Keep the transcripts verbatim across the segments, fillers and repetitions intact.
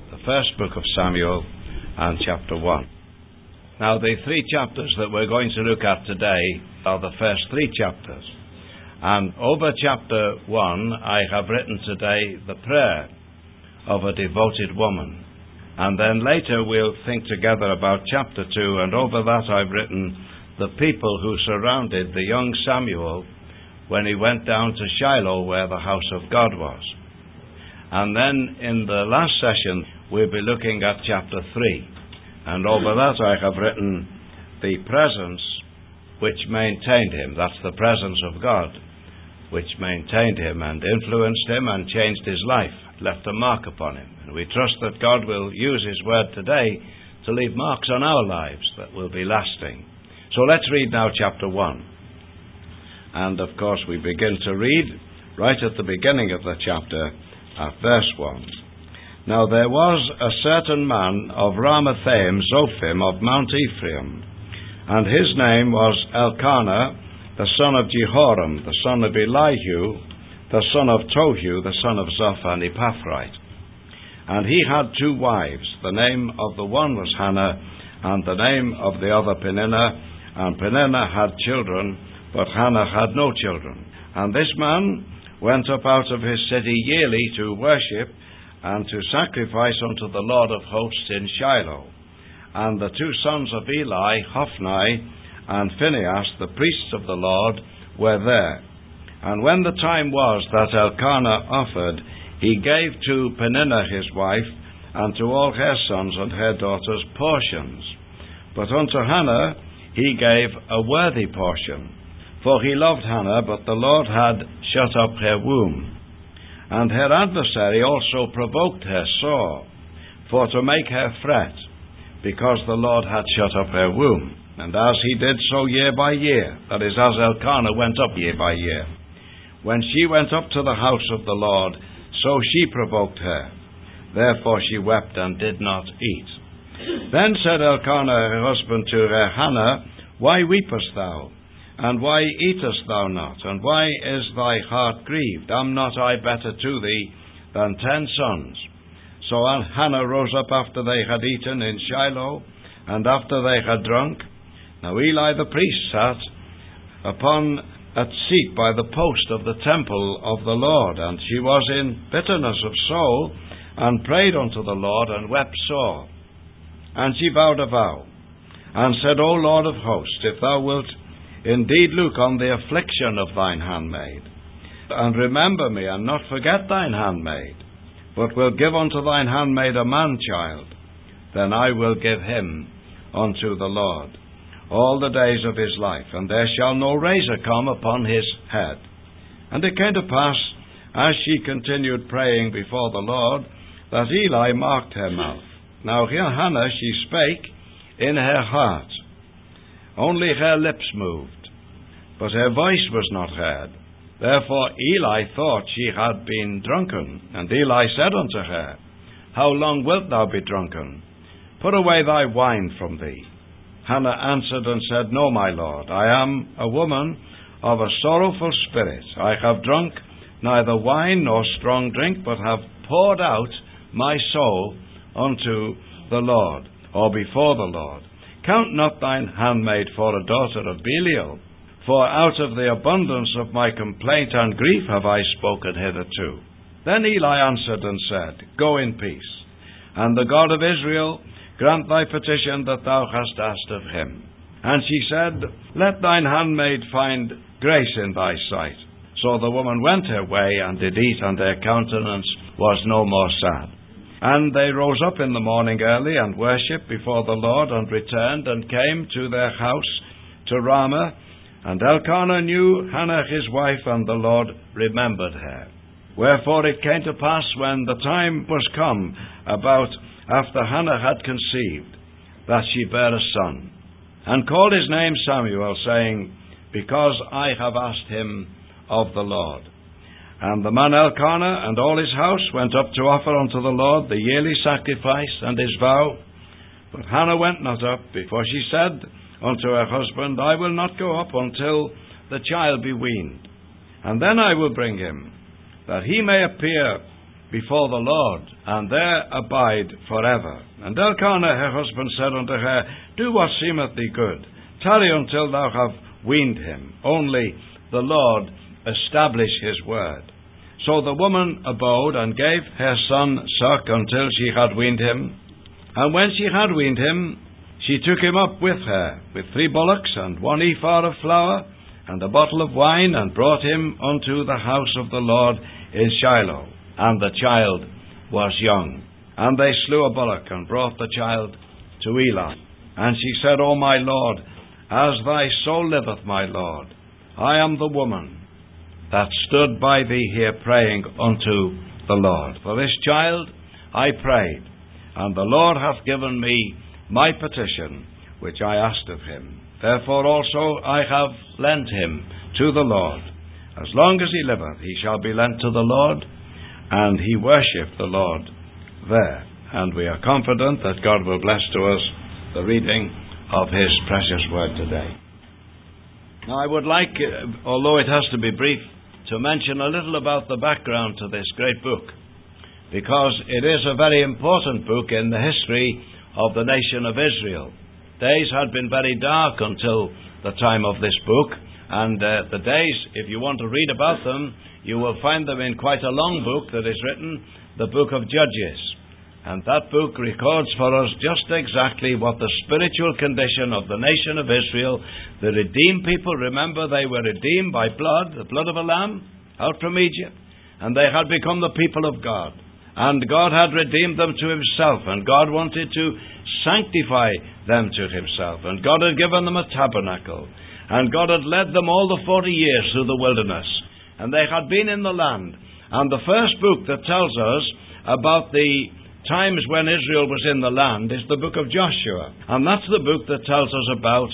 the first book of Samuel and chapter one. Now, the three chapters that we're going to look at today are the first three chapters. And over chapter one, I have written today the prayer of a devoted woman. And then later we'll think together about chapter two, and over that I've written the people who surrounded the young Samuel when he went down to Shiloh where the house of God was. And then in the last session we'll be looking at chapter three. And over that I have written the presence which maintained him. That's the presence of God which maintained him and influenced him and changed his life, left a mark upon him. And we trust that God will use his word today to leave marks on our lives that will be lasting. So let's read now chapter one. And of course we begin to read right at the beginning of the chapter at verse one. Now there was a certain man of Ramathaim Zophim of Mount Ephraim, and his name was Elkanah, the son of Jehoram, the son of Elihu, the son of Tohu, the son of Zophah, an Epaphraite. And he had two wives. The name of the one was Hannah, and the name of the other Peninnah. And Peninnah had children, but Hannah had no children. And this man went up out of his city yearly to worship and to sacrifice unto the Lord of hosts in Shiloh. And the two sons of Eli, Hophni and Phinehas, the priests of the Lord, were there. And when the time was that Elkanah offered, he gave to Peninnah his wife, and to all her sons and her daughters portions. But unto Hannah he gave a worthy portion, for he loved Hannah, but the Lord had shut up her womb. And her adversary also provoked her sore, for to make her fret, because the Lord had shut up her womb. And as he did so year by year, that is, as Elkanah went up year by year, when she went up to the house of the Lord, so she provoked her. Therefore she wept and did not eat. Then said Elkanah her husband to her, Hannah, why weepest thou? And why eatest thou not? And why is thy heart grieved? Am not I better to thee than ten sons? So Hannah rose up after they had eaten in Shiloh, and after they had drunk. Now Eli the priest sat upon a seat by the post of the temple of the Lord, and she was in bitterness of soul, and prayed unto the Lord, and wept sore. And she vowed a vow, and said, O Lord of hosts, if thou wilt indeed look on the affliction of thine handmaid, and remember me, and not forget thine handmaid, but will give unto thine handmaid a man-child, then I will give him unto the Lord all the days of his life, and there shall no razor come upon his head. And it came to pass, as she continued praying before the Lord, that Eli marked her mouth. Now here Hannah, she spake in her heart. Only her lips moved, but her voice was not heard. Therefore Eli thought she had been drunken. And Eli said unto her, How long wilt thou be drunken? Put away thy wine from thee. Hannah answered and said, No, my lord, I am a woman of a sorrowful spirit. I have drunk neither wine nor strong drink, but have poured out my soul unto the Lord, or before the Lord. Count not thine handmaid for a daughter of Belial, for out of the abundance of my complaint and grief have I spoken hitherto. Then Eli answered and said, Go in peace, and the God of Israel grant thy petition that thou hast asked of him. And she said, Let thine handmaid find grace in thy sight. So the woman went her way, and did eat, and her countenance was no more sad. And they rose up in the morning early, and worshipped before the Lord, and returned, and came to their house to Ramah. And Elkanah knew Hannah his wife, and the Lord remembered her. Wherefore it came to pass, when the time was come, about after Hannah had conceived, that she bare a son, and called his name Samuel, saying, Because I have asked him of the Lord. And the man Elkanah and all his house went up to offer unto the Lord the yearly sacrifice and his vow. But Hannah went not up, because she said unto her husband, I will not go up until the child be weaned, and then I will bring him, that he may appear before the Lord, and there abide forever. And Elkanah her husband said unto her, Do what seemeth thee good. Tarry until thou have weaned him. Only the Lord establish his word. So the woman abode, and gave her son suck until she had weaned him. And when she had weaned him, she took him up with her, with three bullocks, and one ephah of flour, and a bottle of wine, and brought him unto the house of the Lord in Shiloh. And the child was young. And they slew a bullock, and brought the child to Eli. And she said, O my Lord, as thy soul liveth, my Lord, I am the woman that stood by thee here praying unto the Lord. For this child I prayed, and the Lord hath given me my petition, which I asked of him. Therefore also I have lent him to the Lord. As long as he liveth, he shall be lent to the Lord. And he worshipped the Lord there. And we are confident that God will bless to us the reading of his precious word today. Now I would like, although it has to be brief, to mention a little about the background to this great book, because it is a very important book in the history of the nation of Israel. Days had been very dark until the time of this book, and uh, the days, if you want to read about them, you will find them in quite a long book that is written, the book of Judges. And that book records for us just exactly what the spiritual condition of the nation of Israel, the redeemed people, remember they were redeemed by blood, the blood of a lamb, out from Egypt, and they had become the people of God. And God had redeemed them to himself, and God wanted to sanctify them to himself, and God had given them a tabernacle, and God had led them all the forty years through the wilderness, and they had been in the land. And the first book that tells us about the times when Israel was in the land is the book of Joshua, and that's the book that tells us about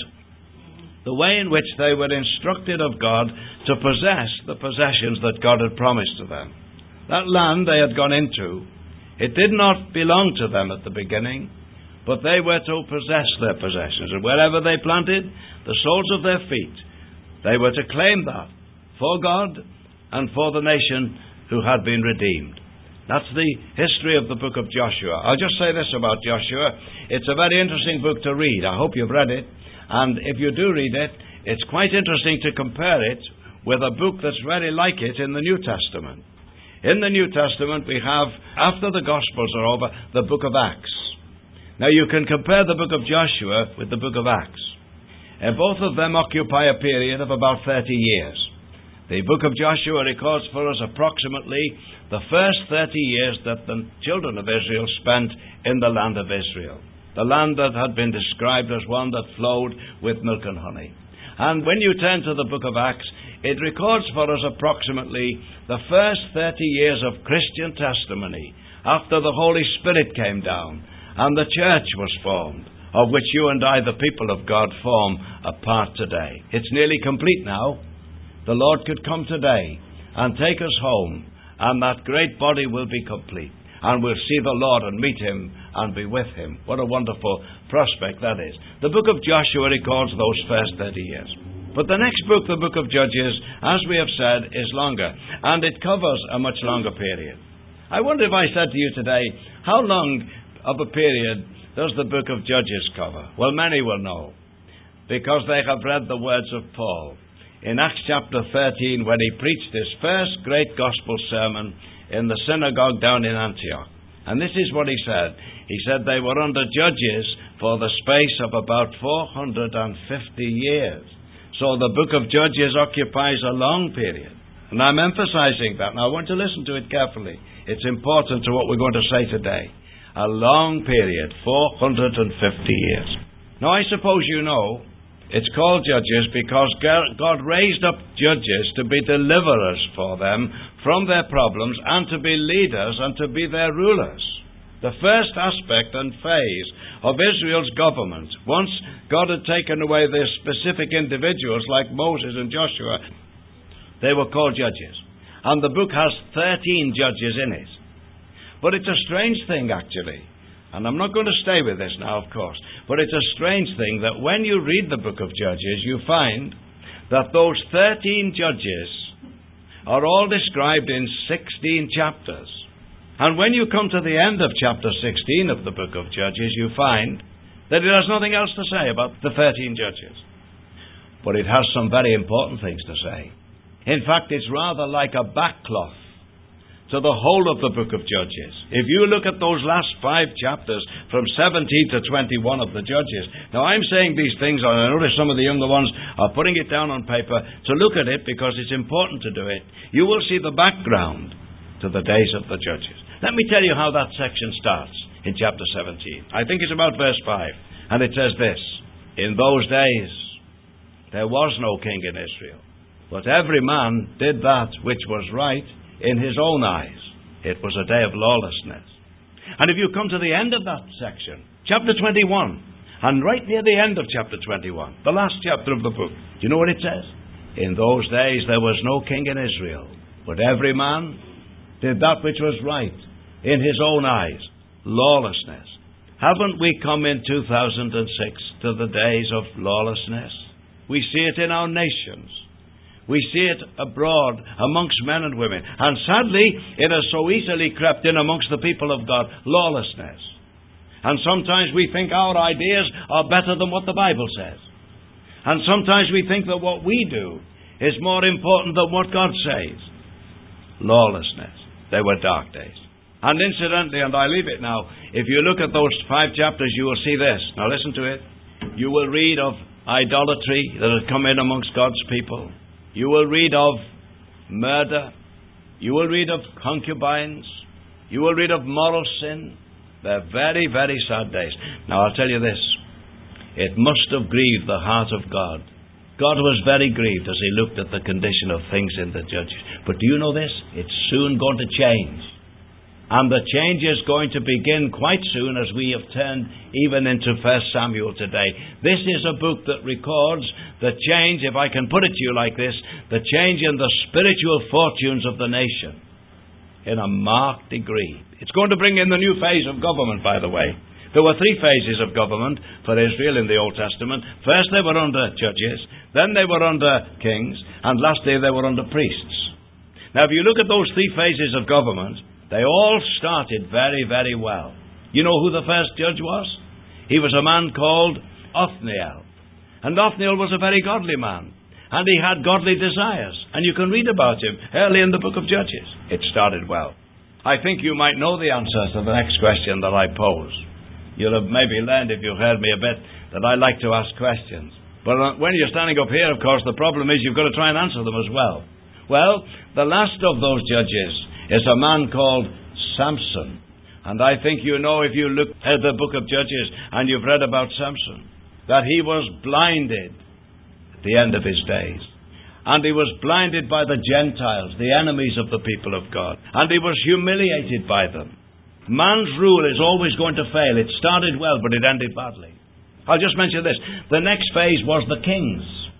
the way in which they were instructed of God to possess the possessions that God had promised to them. That land they had gone into, it did not belong to them at the beginning, but they were to possess their possessions, and wherever they planted the soles of their feet, they were to claim that for God and for the nation who had been redeemed. That's the history of the book of Joshua. I'll just say this about Joshua. It's a very interesting book to read. I hope you've read it. And if you do read it, it's quite interesting to compare it with a book that's very like it in the New Testament. In the New Testament, we have, after the Gospels are over, the book of Acts. Now, you can compare the book of Joshua with the book of Acts. And both of them occupy a period of about thirty years. The book of Joshua records for us approximately the first thirty years that the children of Israel spent in the land of Israel, the land that had been described as one that flowed with milk and honey. And when you turn to the book of Acts, it records for us approximately the first thirty years of Christian testimony after the Holy Spirit came down and the church was formed, of which you and I, the people of God, form a part today. It's nearly complete now. The Lord could come today and take us home, and that great body will be complete, and we'll see the Lord and meet him and be with him. What a wonderful prospect that is. The book of Joshua records those first thirty years. But the next book, the book of Judges, as we have said, is longer, and it covers a much longer period. I wonder if I said to you today, how long of a period does the book of Judges cover? Well, many will know, because they have read the words of Paul in Acts chapter thirteen, when he preached his first great gospel sermon in the synagogue down in Antioch. And this is what he said. He said they were under judges for the space of about four hundred fifty years. So the book of Judges occupies a long period. And I'm emphasizing that. Now I want to listen to it carefully. It's important to what we're going to say today. A long period, four hundred fifty years. Now I suppose you know it's called Judges because God raised up judges to be deliverers for them from their problems and to be leaders and to be their rulers. The first aspect and phase of Israel's government, once God had taken away their specific individuals like Moses and Joshua, they were called judges. And the book has thirteen judges in it. But it's a strange thing, actually. And I'm not going to stay with this now, of course. But it's a strange thing that when you read the book of Judges, you find that those thirteen judges are all described in sixteen chapters. And when you come to the end of chapter sixteen of the book of Judges, you find that it has nothing else to say about the thirteen judges. But it has some very important things to say. In fact, it's rather like a backcloth to the whole of the book of Judges. If you look at those last five chapters, from seventeen to twenty-one of the Judges. Now, I'm saying these things, and I notice some of the younger ones are putting it down on paper to look at it because it's important to do it. You will see the background to the days of the Judges. Let me tell you how that section starts in chapter seventeen. I think it's about verse five. And it says this: In those days there was no king in Israel, but every man did that which was right in his own eyes. It was a day of lawlessness. And if you come to the end of that section, chapter twenty-one, and right near the end of chapter twenty-one, the last chapter of the book, do you know what it says? In those days there was no king in Israel, but every man did that which was right in his own eyes. Lawlessness. Haven't we come in two thousand six to the days of lawlessness? We see it in our nations. We see it abroad amongst men and women. And sadly, it has so easily crept in amongst the people of God. Lawlessness. And sometimes we think our ideas are better than what the Bible says. And sometimes we think that what we do is more important than what God says. Lawlessness. They were dark days. And incidentally, and I leave it now, if you look at those five chapters, you will see this. Now listen to it. You will read of idolatry that had come in amongst God's people. You will read of murder. You will read of concubines. You will read of moral sin. They're very, very sad days. Now I'll tell you this. It must have grieved the heart of God. God was very grieved as he looked at the condition of things in the Judges. But do you know this? It's soon going to change. And the change is going to begin quite soon as we have turned even into First Samuel today. This is a book that records the change, if I can put it to you like this, the change in the spiritual fortunes of the nation in a marked degree. It's going to bring in the new phase of government, by the way. There were three phases of government for Israel in the Old Testament. First they were under judges, then they were under kings, and lastly they were under priests. Now if you look at those three phases of government, they all started very, very well. You know who the first judge was? He was a man called Othniel. And Othniel was a very godly man. And he had godly desires. And you can read about him early in the book of Judges. It started well. I think you might know the answer to the next question that I pose. You'll have maybe learned, if you've heard me a bit, that I like to ask questions. But when you're standing up here, of course, the problem is you've got to try and answer them as well. Well, the last of those judges is a man called Samson. And I think you know, if you look at the book of Judges and you've read about Samson, that he was blinded at the end of his days. And he was blinded by the Gentiles, the enemies of the people of God. And he was humiliated by them. Man's rule is always going to fail. It started well, but it ended badly. I'll just mention this. The next phase was the kings.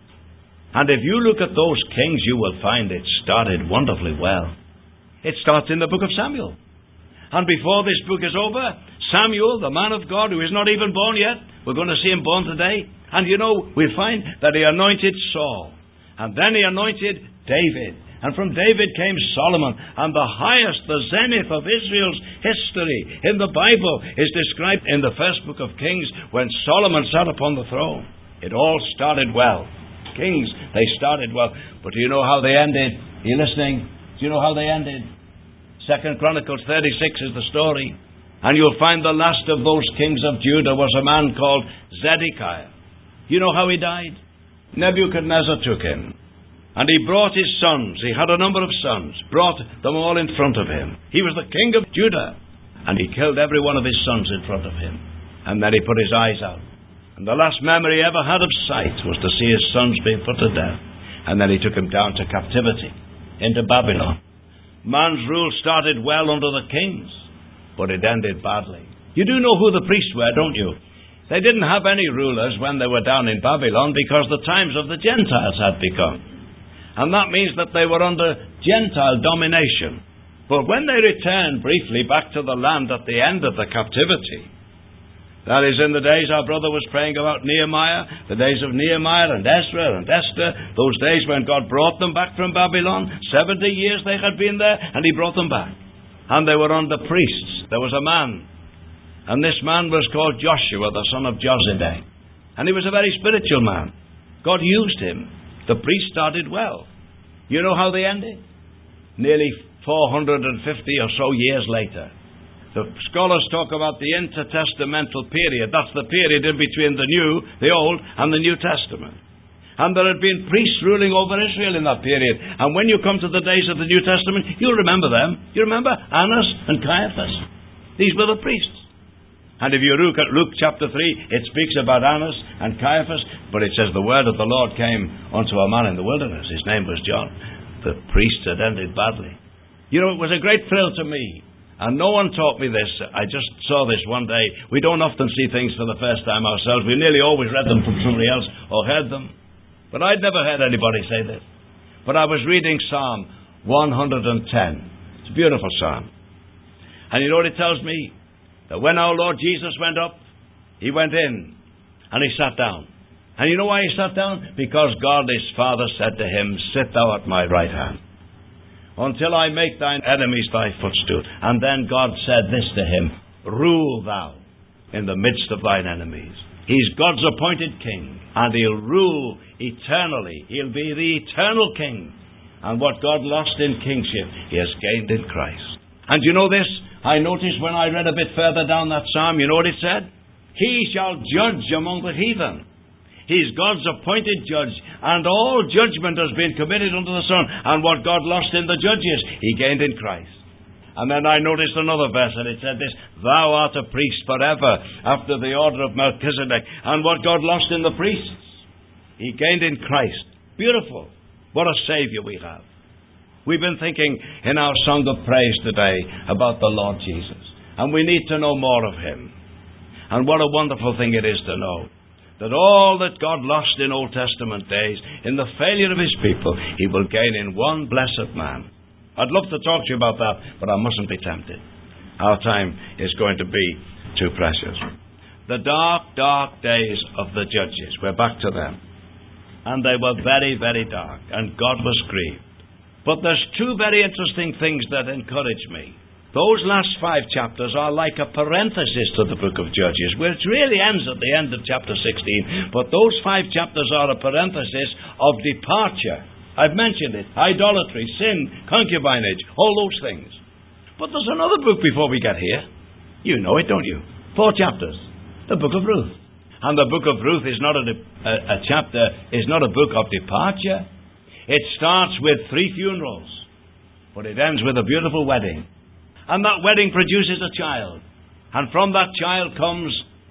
And if you look at those kings, you will find it started wonderfully well. It starts in the book of Samuel. And before this book is over, Samuel, the man of God, who is not even born yet, we're going to see him born today. And you know, we find that he anointed Saul. And then he anointed David. And from David came Solomon. And the highest, the zenith of Israel's history in the Bible is described in the first book of Kings when Solomon sat upon the throne. It all started well. Kings, they started well. But do you know how they ended? Are you listening? Do you know how they ended? Second Chronicles thirty-six is the story. And you'll find the last of those kings of Judah was a man called Zedekiah. You know how he died? Nebuchadnezzar took him. And he brought his sons. He had a number of sons. Brought them all in front of him. He was the king of Judah. And he killed every one of his sons in front of him. And then he put his eyes out. And the last memory he ever had of sight was to see his sons being put to death. And then he took him down to captivity, into Babylon. Man's rule started well under the kings, but it ended badly. You do know who the priests were, don't you? They didn't have any rulers when they were down in Babylon because the times of the Gentiles had begun. And that means that they were under Gentile domination. But when they returned briefly back to the land at the end of the captivity, that is in the days our brother was praying about Nehemiah, the days of Nehemiah and Ezra and Esther, those days when God brought them back from Babylon. seventy years they had been there and he brought them back. And they were under priests. There was a man, and this man was called Joshua, the son of Josedek. And he was a very spiritual man. God used him. The priest started well. You know how they ended? Nearly four hundred fifty or so years later. The scholars talk about the intertestamental period. That's the period in between the New, the Old, and the New Testament. And there had been priests ruling over Israel in that period. And when you come to the days of the New Testament, you'll remember them. You remember Annas and Caiaphas. These were the priests. And if you look at Luke chapter three, it speaks about Annas and Caiaphas, but it says the word of the Lord came unto a man in the wilderness. His name was John. The priests had ended badly. You know, it was a great thrill to me. And no one taught me this. I just saw this one day. We don't often see things for the first time ourselves. We nearly always read them from somebody else or heard them. But I'd never heard anybody say this. But I was reading Psalm one hundred ten. It's a beautiful psalm. And you know what it tells me? That when our Lord Jesus went up, he went in and he sat down. And you know why he sat down? Because God his Father said to him, sit thou at my right hand, until I make thine enemies thy footstool. And then God said this to him, rule thou in the midst of thine enemies. He's God's appointed king, and he'll rule eternally. He'll be the eternal king. And what God lost in kingship, he has gained in Christ. And you know this? I noticed when I read a bit further down that psalm, you know what it said? He shall judge among the heathen. He's God's appointed judge, and all judgment has been committed unto the Son. And what God lost in the judges, he gained in Christ. And then I noticed another verse, and it said this, thou art a priest forever, after the order of Melchizedek. And what God lost in the priests, he gained in Christ. Beautiful. What a Saviour we have. We've been thinking in our song of praise today about the Lord Jesus. And we need to know more of him. And what a wonderful thing it is to know that all that God lost in Old Testament days, in the failure of his people, he will gain in one blessed man. I'd love to talk to you about that, but I mustn't be tempted. Our time is going to be too precious. The dark, dark days of the judges, we're back to them. And they were very, very dark, and God was grieved. But there's two very interesting things that encourage me. Those last five chapters are like a parenthesis to the book of Judges, which really ends at the end of chapter sixteen. But those five chapters are a parenthesis of departure. I've mentioned it. Idolatry, sin, concubinage, all those things. But there's another book before we get here. You know it, don't you? Four chapters. The book of Ruth. And the book of Ruth is not a, a, a chapter, is not a book of departure. It starts with three funerals, but it ends with a beautiful wedding. And that wedding produces a child. And from that child comes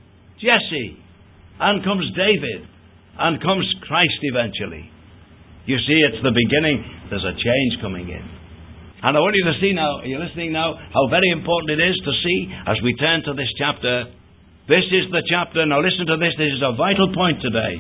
Jesse, and comes David, and comes Christ eventually. You see, it's the beginning. There's a change coming in. And I want you to see now, are you listening now, how very important it is to see as we turn to this chapter. This is the chapter. Now listen to this. This is a vital point today.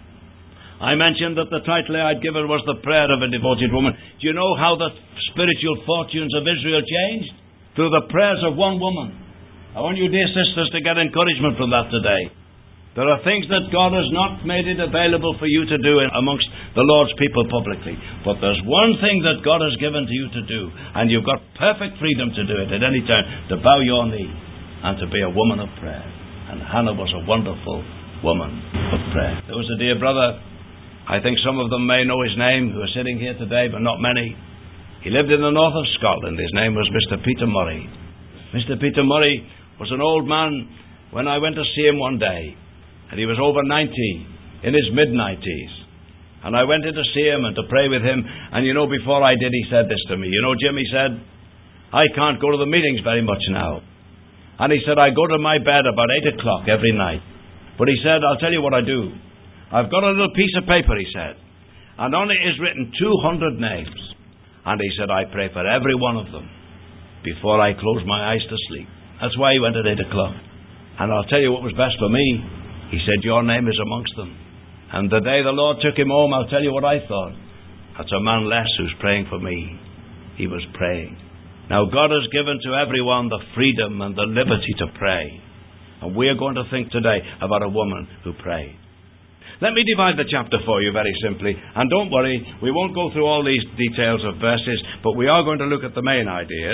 I mentioned that the title I'd given was The Prayer of a Devoted Woman. Do you know how the spiritual fortunes of Israel changed? Through the prayers of one woman. I want you, dear sisters, to get encouragement from that today. There are things that God has not made it available for you to do in, amongst the Lord's people publicly. But there's one thing that God has given to you to do, and you've got perfect freedom to do it at any time, to bow your knee and to be a woman of prayer. And Hannah was a wonderful woman of prayer. There was a dear brother, I think some of them may know his name, who are sitting here today, but not many. He lived in the north of Scotland. His name was Mister Peter Murray. Mister Peter Murray was an old man when I went to see him one day. And he was over ninety, in his mid-nineties. And I went in to see him and to pray with him. And you know, before I did, he said this to me. You know, Jim, he said, I can't go to the meetings very much now. And he said, I go to my bed about eight o'clock every night. But he said, I'll tell you what I do. I've got a little piece of paper, he said. And on it is written two hundred names. And he said, I pray for every one of them before I close my eyes to sleep. That's why he went at eight o'clock. And I'll tell you what was best for me. He said, your name is amongst them. And the day the Lord took him home, I'll tell you what I thought. That's a man less who's praying for me. He was praying. Now, God has given to everyone the freedom and the liberty to pray. And we are going to think today about a woman who prayed. Let me divide the chapter for you very simply. And don't worry, we won't go through all these details of verses, but we are going to look at the main ideas.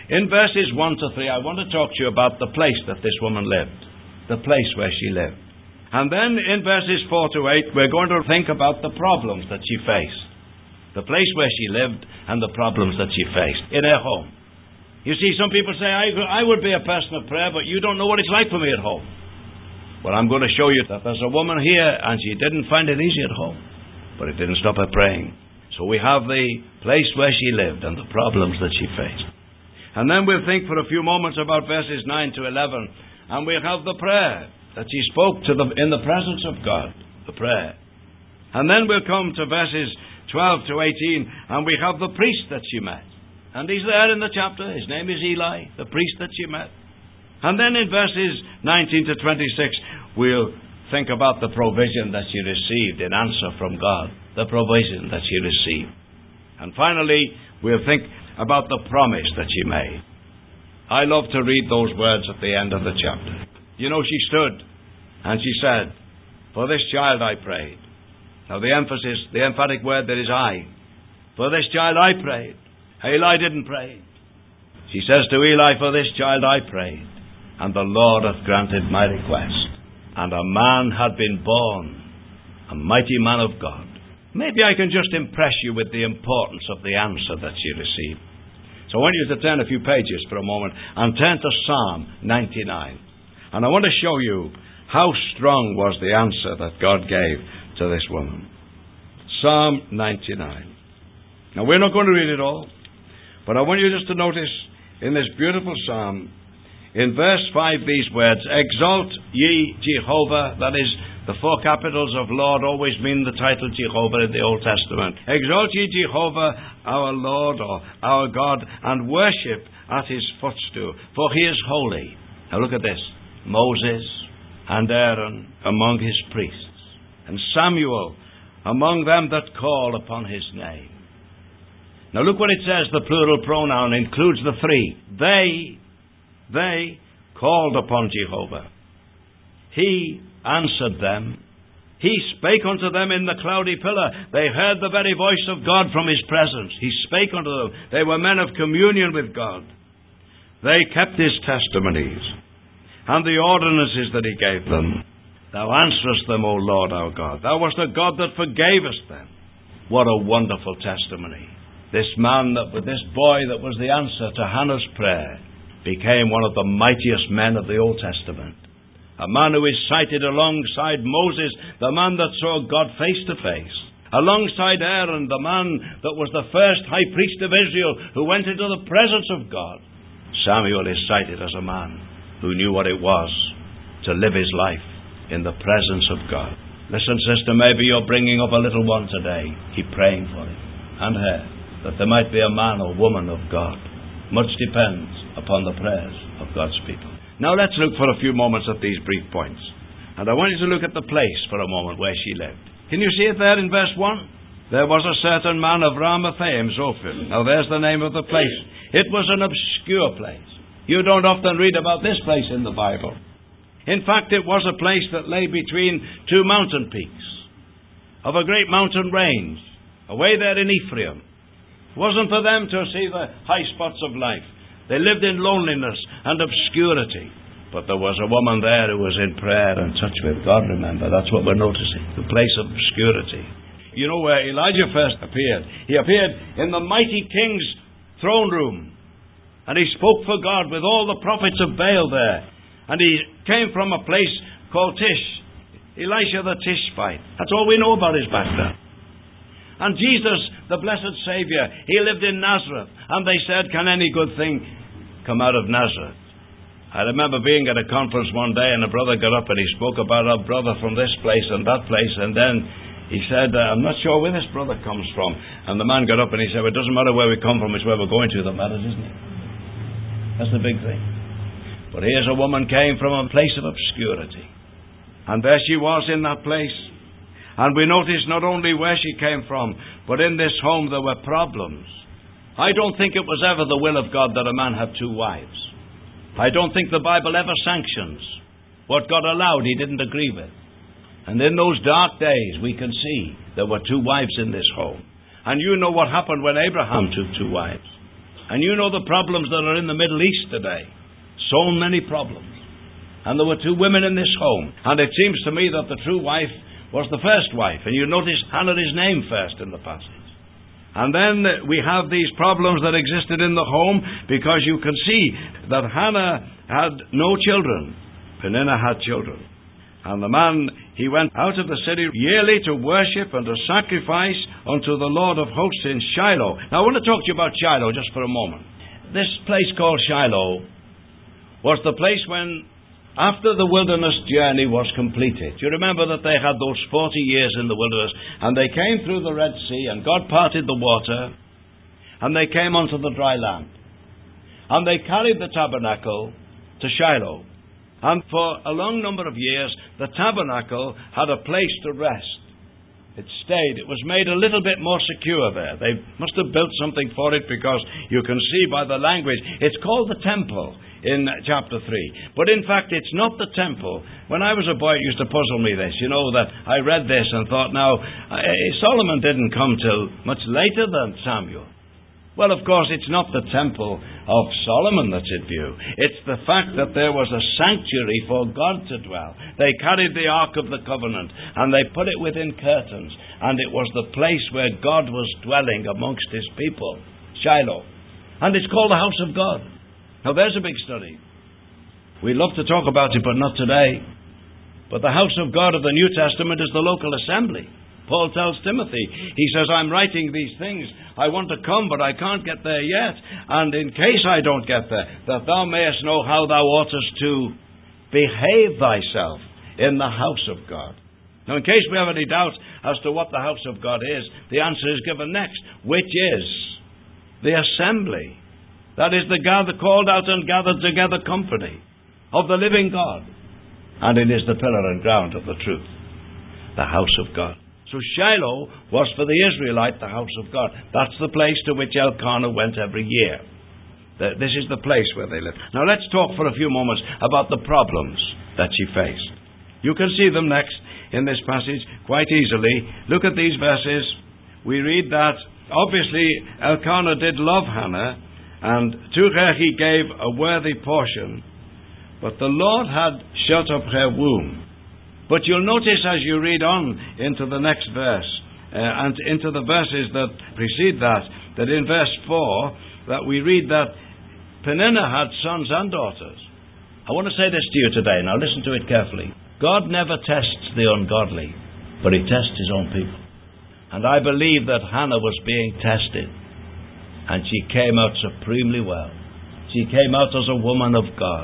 In verses one to three, I want to talk to you about the place that this woman lived, the place where she lived. And then in verses four to eight, we're going to think about the problems that she faced. The place where she lived and the problems that she faced in her home. You see, some people say, I, I would be a person of prayer, but you don't know what it's like for me at home. Well, I'm going to show you that there's a woman here, and she didn't find it easy at home, but it didn't stop her praying. So we have the place where she lived and the problems that she faced. And then we'll think for a few moments about verses nine to eleven, and we'll have the prayer that she spoke to them in the presence of God, the prayer. And then we'll come to verses twelve to eighteen, and we have the priest that she met. And he's there in the chapter. His name is Eli, the priest that she met. And then in verses nineteen to twenty-six, we'll think about the provision that she received in answer from God, the provision that she received. And finally, we'll think about the promise that she made. I love to read those words at the end of the chapter. You know, she stood and she said, for this child I prayed. Now the emphasis, the emphatic word there is I. For this child I prayed. Eli didn't pray. She says to Eli, for this child I prayed, and the Lord hath granted my request. And a man had been born, a mighty man of God. Maybe I can just impress you with the importance of the answer that she received. So I want you to turn a few pages for a moment and turn to Psalm ninety-nine. And I want to show you how strong was the answer that God gave to this woman. Psalm ninety-nine. Now we're not going to read it all, but I want you just to notice in this beautiful psalm, in verse five, these words, exalt ye Jehovah, that is, the four capitals of Lord always mean the title Jehovah in the Old Testament. Exalt ye Jehovah, our Lord, or our God, and worship at his footstool, for he is holy. Now look at this. Moses and Aaron among his priests, and Samuel among them that call upon his name. Now look what it says, the plural pronoun includes the three. They, they called upon Jehovah. He answered them. He spake unto them in the cloudy pillar. They heard the very voice of God from his presence. He spake unto them. They were men of communion with God. They kept his testimonies and the ordinances that he gave them. Thou answerest them, O Lord our God. Thou wast a God that forgavest them. What a wonderful testimony. This man, that with this boy that was the answer to Hannah's prayer, became one of the mightiest men of the Old Testament. A man who is cited alongside Moses, the man that saw God face to face. Alongside Aaron, the man that was the first high priest of Israel who went into the presence of God. Samuel is cited as a man who knew what it was to live his life in the presence of God. Listen, sister, maybe you're bringing up a little one today. Keep praying for him and her, that there might be a man or woman of God. Much depends upon the prayers of God's people. Now let's look for a few moments at these brief points. And I want you to look at the place for a moment where she lived. Can you see it there in verse one? There was a certain man of Ramathaim, Zophim. Now there's the name of the place. It was an obscure place. You don't often read about this place in the Bible. In fact, it was a place that lay between two mountain peaks of a great mountain range, away there in Ephraim. It wasn't for them to see the high spots of life. They lived in loneliness and obscurity. But there was a woman there who was in prayer and touch with God, remember. That's what we're noticing. The place of obscurity. You know where Elijah first appeared? He appeared in the mighty king's throne room. And he spoke for God with all the prophets of Baal there. And he came from a place called Tish. Elisha the Tishbite. That's all we know about his background. And Jesus, the blessed Saviour, he lived in Nazareth. And they said, can any good thing come out of Nazareth? I remember being at a conference one day and a brother got up and he spoke about a brother from this place and that place. And then he said, uh, I'm not sure where this brother comes from. And the man got up and he said, well, it doesn't matter where we come from, it's where we're going to that matters, isn't it? That's the big thing. But here's a woman came from a place of obscurity. And there she was in that place. And we notice not only where she came from, but in this home there were problems. I don't think it was ever the will of God that a man have two wives. I don't think the Bible ever sanctions what God allowed he didn't agree with. And in those dark days we can see there were two wives in this home. And you know what happened when Abraham took two wives. And you know the problems that are in the Middle East today. So many problems. And there were two women in this home. And it seems to me that the true wife was the first wife. And you notice Hannah is named first in the passage. And then we have these problems that existed in the home, because you can see that Hannah had no children. Peninnah had children. And the man, he went out of the city yearly to worship and to sacrifice unto the Lord of hosts in Shiloh. Now I want to talk to you about Shiloh just for a moment. This place called Shiloh was the place when, after the wilderness journey was completed, you remember that they had those forty years in the wilderness, and they came through the Red Sea, and God parted the water, and they came onto the dry land. And they carried the tabernacle to Shiloh. And for a long number of years, the tabernacle had a place to rest. It stayed. It was made a little bit more secure there. They must have built something for it, because you can see by the language, it's called the temple in chapter three. But in fact, it's not the temple. When I was a boy, it used to puzzle me this, you know, that I read this and thought, now, Solomon didn't come till much later than Samuel. Well, of course, it's not the temple of Solomon that's in view. It's the fact that there was a sanctuary for God to dwell. They carried the Ark of the Covenant, and they put it within curtains, and it was the place where God was dwelling amongst his people, Shiloh. And it's called the house of God. Now, there's a big study. We love to talk about it, but not today. But the house of God of the New Testament is the local assembly. Paul tells Timothy, he says, I'm writing these things. I want to come, but I can't get there yet. And in case I don't get there, that thou mayest know how thou oughtest to behave thyself in the house of God. Now, in case we have any doubt as to what the house of God is, the answer is given next, which is the assembly. That is the gather, called out and gathered together company of the living God. And it is the pillar and ground of the truth, the house of God. So Shiloh was for the Israelite the house of God. That's the place to which Elkanah went every year. This is the place where they lived. Now let's talk for a few moments about the problems that she faced. You can see them next in this passage quite easily. Look at these verses. We read that obviously Elkanah did love Hannah, and to her he gave a worthy portion, but the Lord had shut up her womb. But you'll notice as you read on into the next verse, uh, and into the verses that precede that, that in verse four, that we read that Peninnah had sons and daughters. I want to say this to you today. Now listen to it carefully. God never tests the ungodly, but he tests his own people. And I believe that Hannah was being tested, and she came out supremely well. She came out as a woman of God.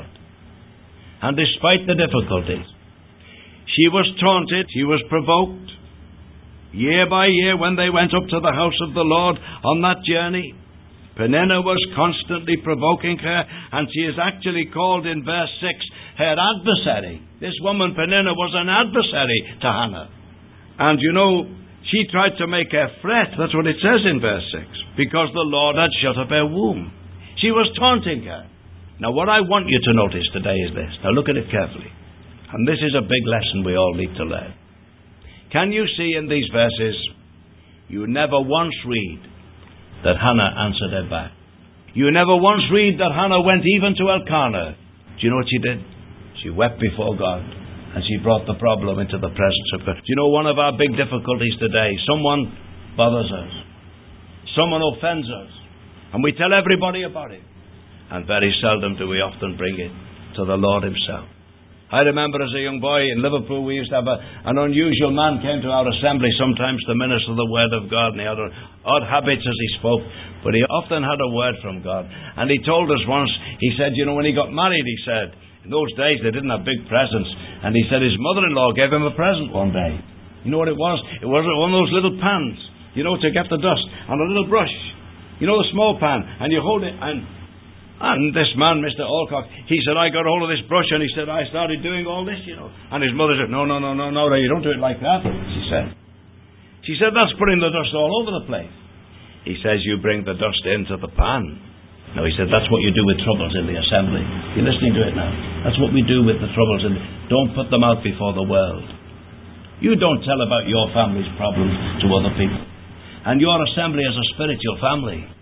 And despite the difficulties, she was taunted, she was provoked. Year by year when they went up to the house of the Lord on that journey, Peninnah was constantly provoking her, and she is actually called in verse six her adversary. This woman Peninnah was an adversary to Hannah. And you know, she tried to make her fret, that's what it says in verse six, because the Lord had shut up her womb. She was taunting her. Now what I want you to notice today is this. Now look at it carefully. And this is a big lesson we all need to learn. Can you see in these verses, you never once read that Hannah answered her back. You never once read that Hannah went even to Elkanah. Do you know what she did? She wept before God, and she brought the problem into the presence of God. Do you know one of our big difficulties today? Someone bothers us. Someone offends us. And we tell everybody about it. And very seldom do we often bring it to the Lord himself. I remember as a young boy in Liverpool, we used to have a, an unusual man came to our assembly sometimes to minister the word of God, and he had odd habits as he spoke, but he often had a word from God. And he told us once, he said, you know, when he got married, he said, in those days they didn't have big presents, and he said his mother-in-law gave him a present one day. You know what it was? It was one of those little pans, you know, to get the dust, and a little brush, you know, the small pan, and you hold it, and And this man, Mister Alcock, he said, I got hold of this brush, and he said, I started doing all this, you know. And his mother said, no, no, no, no, no, you don't do it like that, she said. She said, that's putting the dust all over the place. He says, you bring the dust into the pan. No, he said, that's what you do with troubles in the assembly. You're listening to it now. That's what we do with the troubles. In the... Don't put them out before the world. You don't tell about your family's problems to other people. And your assembly is a spiritual family.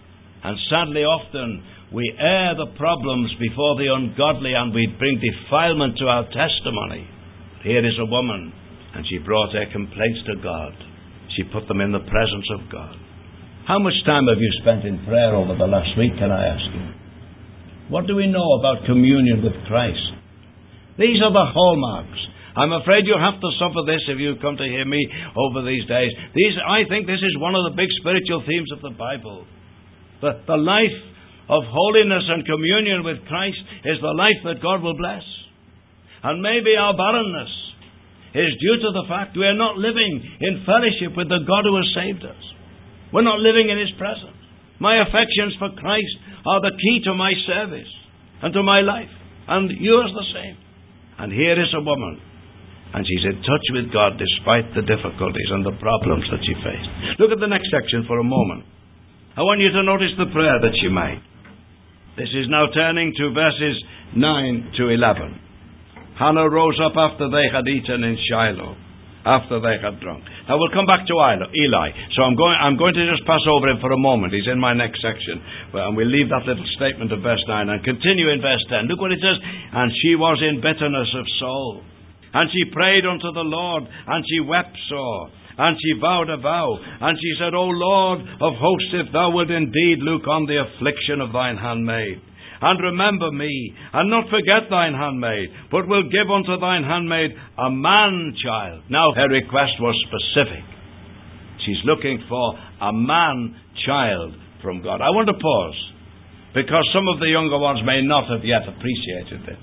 And sadly often we air the problems before the ungodly and we bring defilement to our testimony. Here is a woman, and she brought her complaints to God. She put them in the presence of God. How much time have you spent in prayer over the last week, can I ask you? What do we know about communion with Christ? These are the hallmarks. I'm afraid you'll have to suffer this if you come to hear me over these days. These, I think this is one of the big spiritual themes of the Bible. The, the life of holiness and communion with Christ is the life that God will bless. And maybe our barrenness is due to the fact we are not living in fellowship with the God who has saved us. We're not living in His presence. My affections for Christ are the key to my service and to my life. And yours the same. And here is a woman. And she's in touch with God despite the difficulties and the problems that she faced. Look at the next section for a moment. I want you to notice the prayer that she made. This is now turning to verses nine to eleven. Hannah rose up after they had eaten in Shiloh, after they had drunk. Now we'll come back to Eli. So I'm going, I'm going to just pass over him for a moment. He's in my next section. And we'll leave that little statement of verse nine and continue in verse ten. Look what it says. And she was in bitterness of soul. And she prayed unto the Lord, and she wept sore, and she vowed a vow, and she said, O Lord of hosts, if thou wilt indeed look on the affliction of thine handmaid, and remember me, and not forget thine handmaid, but will give unto thine handmaid a man-child. Now her request was specific. She's looking for a man-child from God. I want to pause, because some of the younger ones may not have yet appreciated this.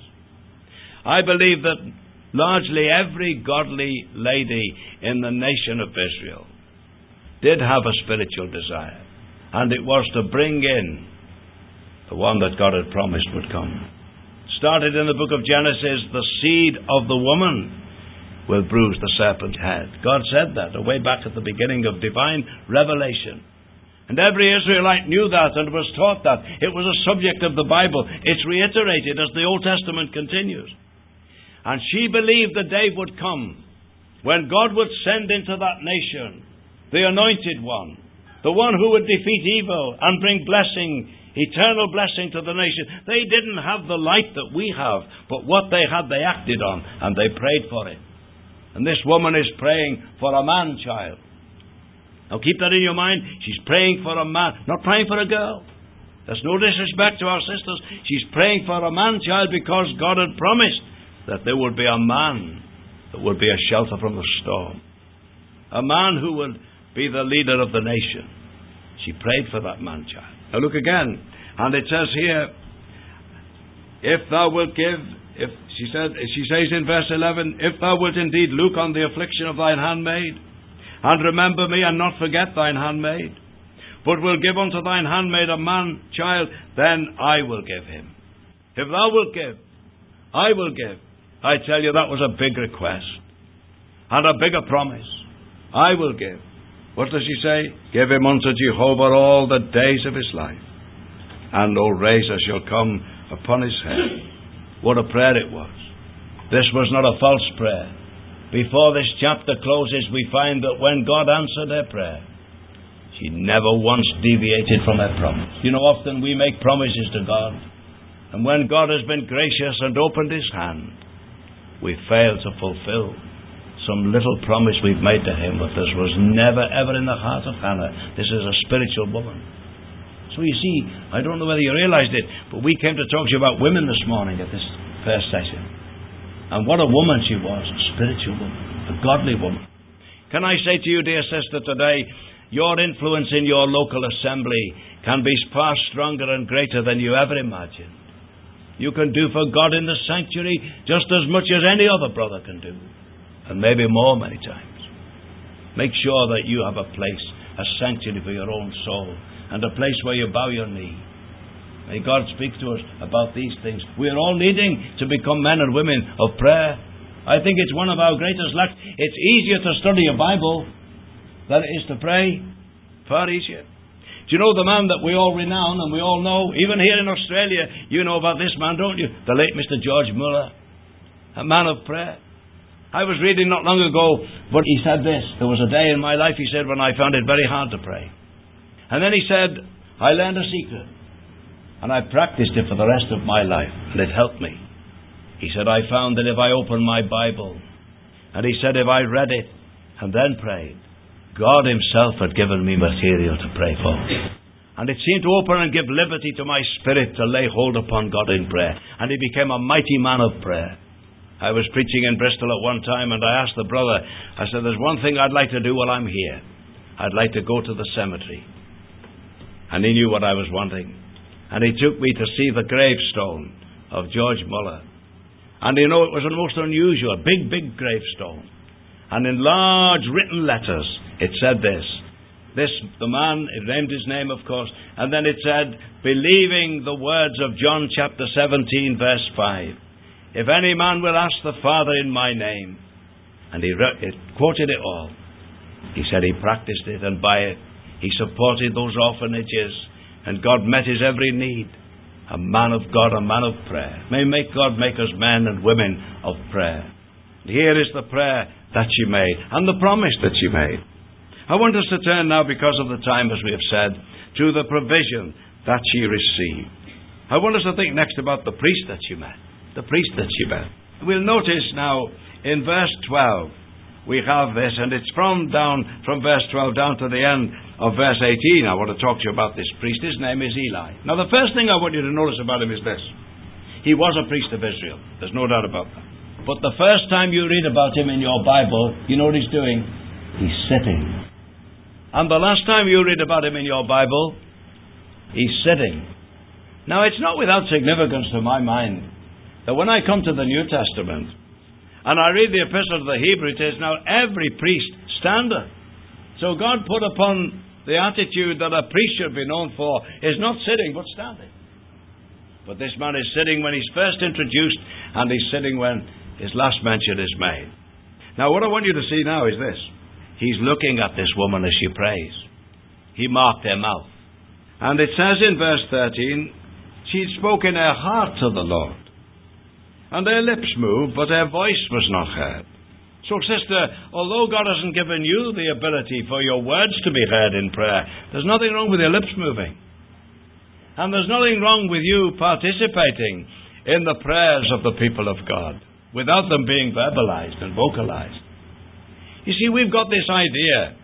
I believe that largely every godly lady in the nation of Israel did have a spiritual desire, and it was to bring in the one that God had promised would come. Started in the book of Genesis, the seed of the woman will bruise the serpent's head. God said that way back at the beginning of divine revelation. And every Israelite knew that and was taught that. It was a subject of the Bible. It's reiterated as the Old Testament continues. And she believed the day would come when God would send into that nation the anointed one, the one who would defeat evil and bring blessing, eternal blessing to the nation. They didn't have the light that we have, but what they had they acted on, and they prayed for it. And this woman is praying for a man-child. Now keep that in your mind. She's praying for a man, not praying for a girl. There's no disrespect to our sisters. She's praying for a man-child because God had promised that there would be a man that would be a shelter from the storm. A man who would be the leader of the nation. She prayed for that man-child. Now look again. And it says here, if thou wilt give, if she said, she says in verse eleven, if thou wilt indeed look on the affliction of thine handmaid, and remember me, and not forget thine handmaid, but will give unto thine handmaid a man-child, then I will give him. If thou wilt give, I will give. I tell you, that was a big request. And a bigger promise. I will give. What does she say? Give him unto Jehovah all the days of his life, and no razor shall come upon his head. What a prayer it was. This was not a false prayer. Before this chapter closes, we find that when God answered her prayer, she never once deviated from her promise. You know, often we make promises to God, and when God has been gracious and opened his hand, we fail to fulfill some little promise we've made to him, but this was never ever in the heart of Hannah. This is a spiritual woman. So you see, I don't know whether you realized it, but we came to talk to you about women this morning at this first session. And what a woman she was, a spiritual woman, a godly woman. Can I say to you, dear sister, today, your influence in your local assembly can be far stronger and greater than you ever imagined. You can do for God in the sanctuary just as much as any other brother can do. And maybe more many times. Make sure that you have a place, a sanctuary for your own soul, and a place where you bow your knee. May God speak to us about these things. We are all needing to become men and women of prayer. I think it's one of our greatest lacks. It's easier to study a Bible than it is to pray. Far easier. Do you know the man that we all renown and we all know, even here in Australia, you know about this man, don't you? The late Mister George Muller, a man of prayer. I was reading not long ago, but he said this. There was a day in my life, he said, when I found it very hard to pray. And then he said, I learned a secret. And I practiced it for the rest of my life. And it helped me. He said, I found that if I opened my Bible, and he said if I read it and then prayed, God himself had given me material to pray for. And it seemed to open and give liberty to my spirit to lay hold upon God in prayer. And he became a mighty man of prayer. I was preaching in Bristol at one time, and I asked the brother, I said, there's one thing I'd like to do while I'm here. I'd like to go to the cemetery. And he knew what I was wanting. And he took me to see the gravestone of George Muller. And you know, it was a most unusual, big, big gravestone. And in large written letters, it said this. This, the man, it named his name, of course, and then it said, believing the words of John chapter seventeen, verse five. If any man will ask the Father in my name, and he wrote, it quoted it all. He said he practiced it, and by it, he supported those orphanages, and God met his every need. A man of God, a man of prayer. May make God make us men and women of prayer. Here is the prayer that she made, and the promise that she made. I want us to turn now, because of the time, as we have said, to the provision that she received. I want us to think next about the priest that she met. The priest that she met. We'll notice now in verse twelve, we have this, and it's from down from verse twelve down to the end of verse eighteen. I want to talk to you about this priest. His name is Eli. Now, the first thing I want you to notice about him is this. He was a priest of Israel. There's no doubt about that. But the first time you read about him in your Bible, you know what he's doing? He's sitting. And the last time you read about him in your Bible, he's sitting. Now, it's not without significance to my mind that when I come to the New Testament and I read the Epistle to the Hebrews, it says, now every priest standeth. So God put upon the attitude that a priest should be known for is not sitting but standing. But this man is sitting when he's first introduced, and he's sitting when his last mention is made. Now, what I want you to see now is this. He's looking at this woman as she prays. He marked her mouth. And it says in verse thirteen, she spoke in her heart to the Lord. And her lips moved, but her voice was not heard. So, sister, although God hasn't given you the ability for your words to be heard in prayer, there's nothing wrong with your lips moving. And there's nothing wrong with you participating in the prayers of the people of God without them being verbalized and vocalized. You see, we've got this idea.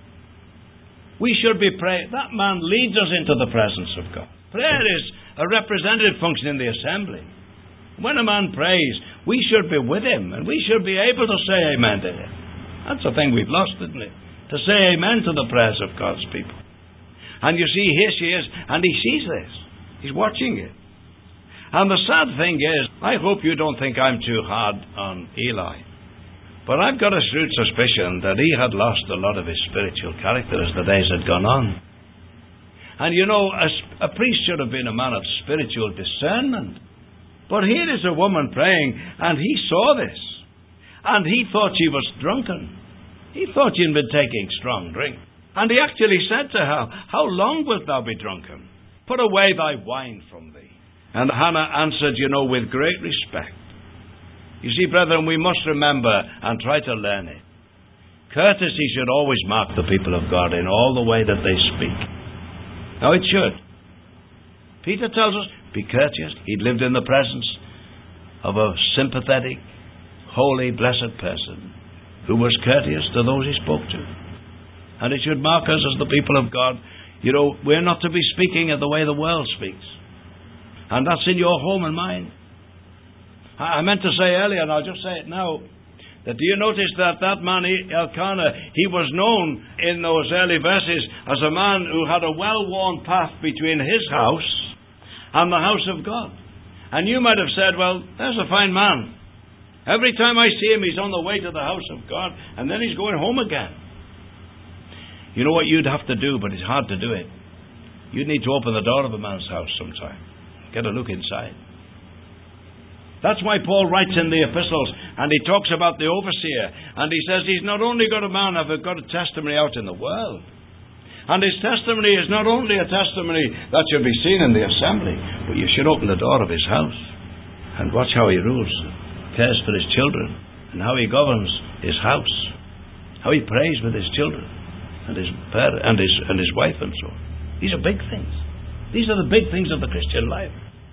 We should be praying. That man leads us into the presence of God. Prayer is a representative function in the assembly. When a man prays, we should be with him, and we should be able to say amen to him. That's the thing we've lost, isn't it? To say amen to the prayers of God's people. And you see, here she is, and he sees this. He's watching it. And the sad thing is, I hope you don't think I'm too hard on Eli. But I've got a shrewd suspicion that he had lost a lot of his spiritual character as the days had gone on. And you know, a, a priest should have been a man of spiritual discernment. But here is a woman praying, and he saw this. And he thought she was drunken. He thought she'd been taking strong drink. And he actually said to her, how long wilt thou be drunken? Put away thy wine from thee. And Hannah answered, you know, with great respect. You see, brethren, we must remember and try to learn it. Courtesy should always mark the people of God in all the way that they speak. Now, it should. Peter tells us, be courteous. He'd lived in the presence of a sympathetic, holy, blessed person who was courteous to those he spoke to. And it should mark us as the people of God. You know, we're not to be speaking in the way the world speaks. And that's in your home and mine. I meant to say earlier, and I'll just say it now, that do you notice that that man, Elkanah, he was known in those early verses as a man who had a well-worn path between his house and the house of God. And you might have said, well, there's a fine man. Every time I see him, he's on the way to the house of God, and then he's going home again. You know what you'd have to do, but it's hard to do it. You'd need to open the door of a man's house sometime. Get a look inside. That's why Paul writes in the epistles, and he talks about the overseer, and he says he's not only got a man who's got a testimony out in the world, and his testimony is not only a testimony that should be seen in the assembly, but you should open the door of his house and watch how he rules, cares for his children, and how he governs his house, how he prays with his children and his parent, and his and his wife and so on. These are big things. These are the big things of the Christian life.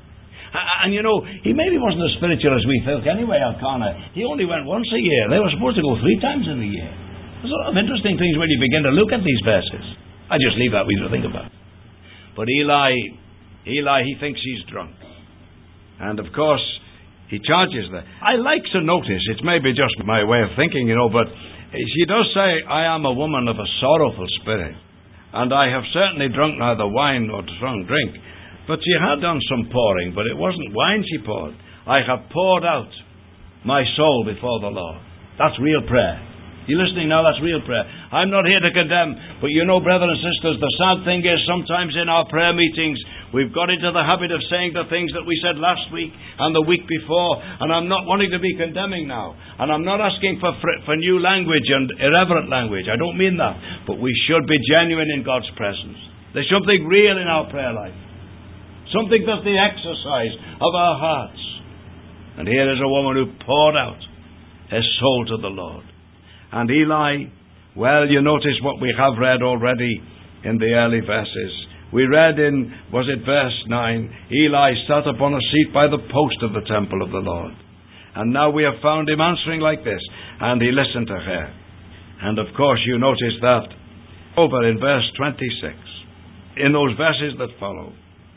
And you know, he maybe wasn't as spiritual as we think anyway, Elkanah. He only went once a year. They were supposed to go three times in the year. There's a lot of interesting things when you begin to look at these verses. I just leave that with you to think about. But Eli, Eli, he thinks he's drunk. And of course, he charges that. I like to notice, it's maybe just my way of thinking, you know, but she does say, I am a woman of a sorrowful spirit, and I have certainly drunk neither wine nor strong drink. But she had done some pouring, but it wasn't wine she poured. I have poured out my soul before the Lord. That's real prayer. You listening now? That's real prayer. I'm not here to condemn, but you know, brothers and sisters, the sad thing is sometimes in our prayer meetings, we've got into the habit of saying the things that we said last week and the week before, and I'm not wanting to be condemning now. And I'm not asking for, for new language and irreverent language. I don't mean that. But we should be genuine in God's presence. There's something real in our prayer life. Something that's the exercise of our hearts. And here is a woman who poured out her soul to the Lord. And Eli, well, you notice what we have read already in the early verses. We read in, was it verse nine, Eli sat upon a seat by the post of the temple of the Lord. And now we have found him answering like this, and he listened to her. And of course you notice that over in verse twenty-six, in those verses that follow,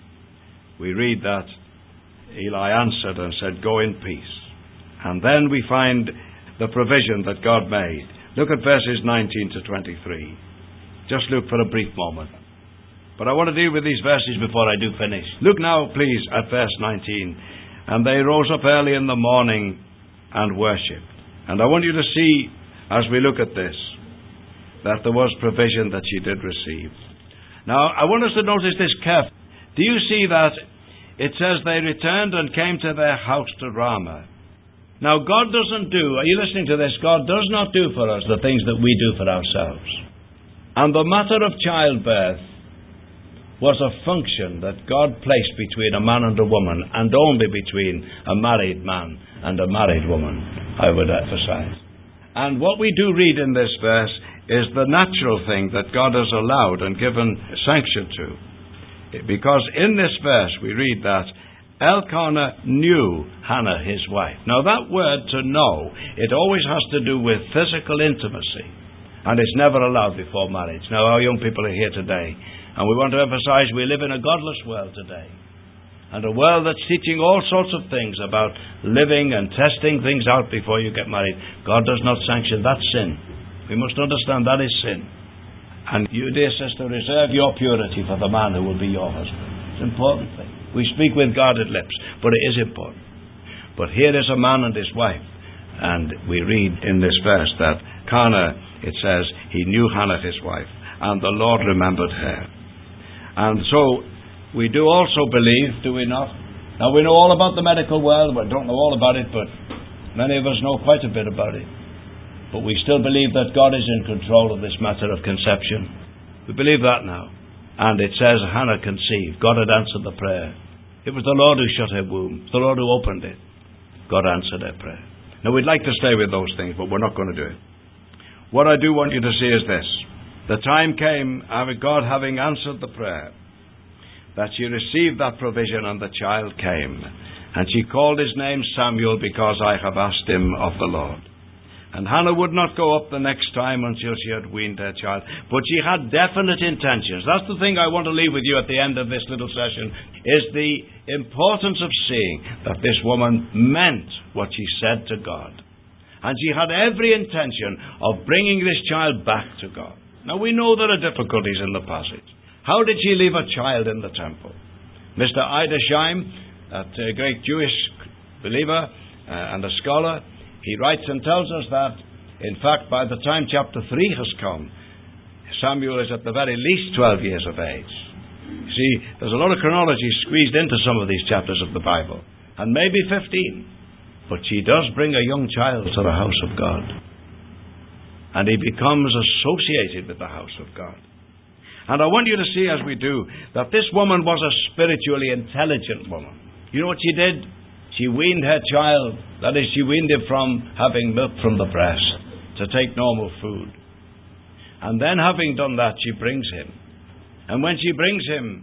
we read that Eli answered and said, go in peace. And then we find the provision that God made. Look at verses nineteen to twenty-three. Just look for a brief moment. But I want to deal with these verses before I do finish. Look now, please, at verse nineteen. And they rose up early in the morning and worshipped. And I want you to see, as we look at this, that there was provision that she did receive. Now, I want us to notice this carefully. Do you see that it says they returned and came to their house to Ramah? Now, God doesn't do, are you listening to this? God does not do for us the things that we do for ourselves. And the matter of childbirth was a function that God placed between a man and a woman, and only between a married man and a married woman, I would emphasize. And what we do read in this verse is the natural thing that God has allowed and given sanction to. Because in this verse we read that Elkanah knew Hannah, his wife. Now that word, to know, it always has to do with physical intimacy. And it's never allowed before marriage. Now our young people are here today, and we want to emphasize we live in a godless world today. And a world that's teaching all sorts of things about living and testing things out before you get married. God does not sanction that sin. We must understand that is sin. And you, dear sister, reserve your purity for the man who will be your husband. It's an important thing. We speak with guarded lips, but it is important. But here is a man and his wife. And we read in this verse that Elkanah, it says, he knew Hannah his wife, and the Lord remembered her. And so, we do also believe, do we not? Now we know all about the medical world, we don't know all about it, but many of us know quite a bit about it. But we still believe that God is in control of this matter of conception. We believe that now. And it says Hannah conceived. God had answered the prayer. It was the Lord who shut her womb. The Lord who opened it. God answered her prayer. Now we'd like to stay with those things, but we're not going to do it. What I do want you to see is this. The time came, God having answered the prayer, that she received that provision, and the child came. And she called his name Samuel, because I have asked him of the Lord. And Hannah would not go up the next time until she had weaned her child. But she had definite intentions. That's the thing I want to leave with you at the end of this little session, is the importance of seeing that this woman meant what she said to God. And she had every intention of bringing this child back to God. Now we know there are difficulties in the passage. How did she leave a child in the temple? Mister Edersheim, that uh, great Jewish believer uh, and a scholar, he writes and tells us that, in fact, by the time chapter three has come, Samuel is at the very least twelve years of age. You see, there's a lot of chronology squeezed into some of these chapters of the Bible, and maybe fifteen. But she does bring a young child to the house of God. And he becomes associated with the house of God. And I want you to see, as we do, that this woman was a spiritually intelligent woman. You know what she did? She weaned her child, that is, she weaned him from having milk from the breast to take normal food. And then, having done that, she brings him. And when she brings him,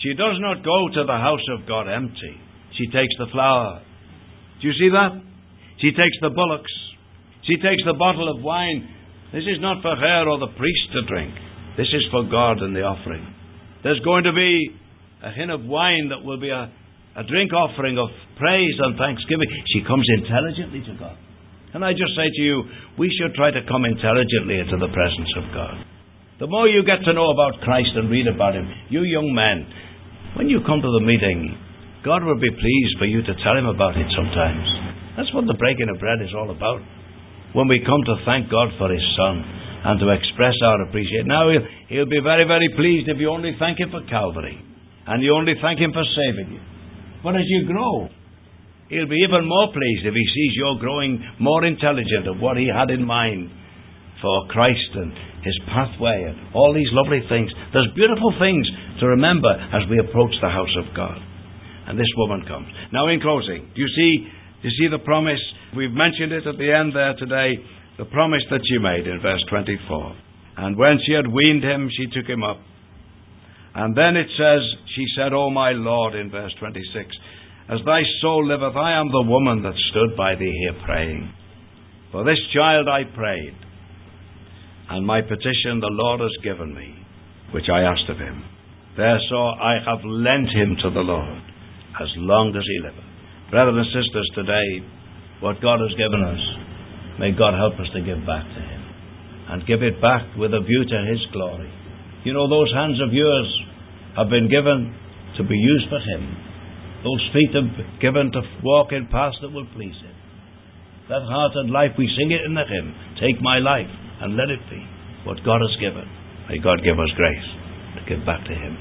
She does not go to the house of God empty. She takes the flour. Do you see that? She takes the bullocks. She takes the bottle of wine. This is not for her or the priest to drink. This is for God and the offering. There's going to be a hin of wine that will be a, a drink offering of praise and thanksgiving. She comes intelligently to God. And I just say to you, we should try to come intelligently into the presence of God. The more you get to know about Christ and read about Him, you young men, when you come to the meeting, God will be pleased for you to tell Him about it sometimes. That's what the breaking of bread is all about. When we come to thank God for His Son and to express our appreciation. Now, He'll, he'll be very, very pleased if you only thank Him for Calvary and you only thank Him for saving you. But as you grow, He'll be even more pleased if He sees you're growing more intelligent of what He had in mind for Christ and His pathway and all these lovely things. There's beautiful things to remember as we approach the house of God. And this woman comes. Now, in closing, do you see, do you see the promise? We've mentioned it at the end there today, the promise that she made in verse twenty-four. And when she had weaned him, she took him up. And then it says, she said, O my Lord, in verse twenty-six, as thy soul liveth, I am the woman that stood by thee here praying. For this child I prayed, and my petition the Lord has given me, which I asked of him. Therefore I have lent him to the Lord, as long as he liveth. Brothers and sisters, today, what God has given us, may God help us to give back to Him, and give it back with a view to His glory. You know, those hands of yours have been given to be used for Him. Those feet have been given to walk in paths that will please Him. That heart and life, we sing it in the hymn, take my life and let it be what God has given. May God give us grace to give back to Him.